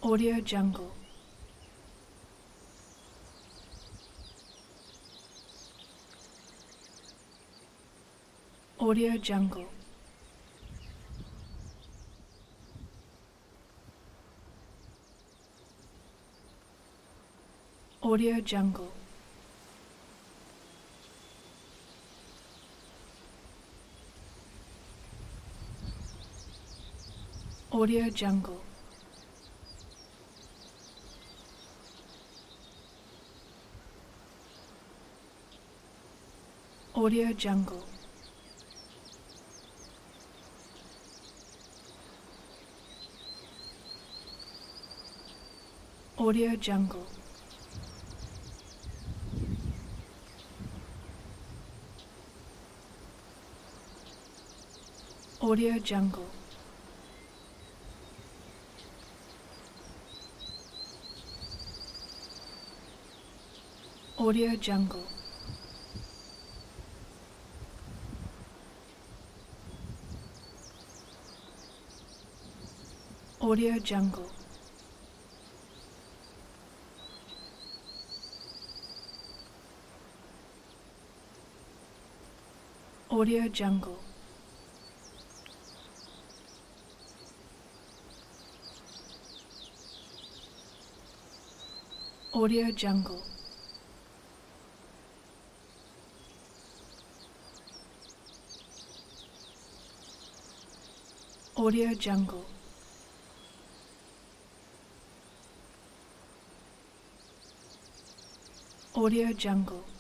Audio Jungle. Audio Jungle. Audio Jungle. Audio Jungle. Audio Jungle. Audio Jungle. Audio Jungle. Audio Jungle. Audio Jungle. Audio Jungle. Audio Jungle. Audio Jungle. Audio Jungle.